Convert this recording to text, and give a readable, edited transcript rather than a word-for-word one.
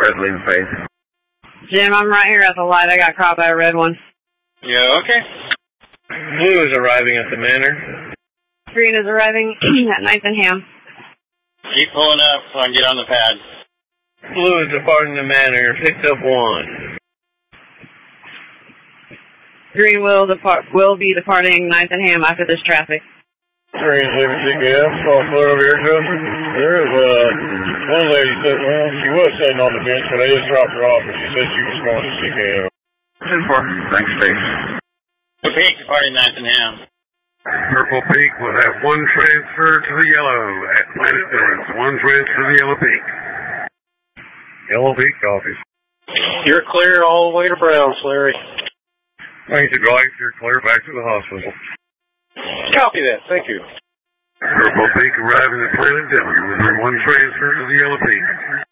red leaving face. Jim, I'm right here at the light. I got caught by a red one. Yeah, okay. Blue is arriving at the manor. Green is arriving at Ninth and Ham. Keep pulling up so I can get on the pad. Blue is departing the manor. Picked up 1. Green will be departing Ninth and Ham after this traffic. Green leaving CKF. Software over here, Justin. There is one lady said, well, she was sitting on the bench, but I just dropped her off, and she said she was going to CKF. 10-4. Thanks, Dave. The Peak departing Ninth and Ham. Purple Peak will have 1 transfer to the yellow at Planet Difference. 1 transfer to the Yellow Peak. Yellow Peak coffee. You're clear all the way to Browns, Larry. Thank you, guys. You're clear back to the hospital. Copy that. Thank you. Purple Peak arriving at Planet Difference. 1 transfer to the Yellow Peak.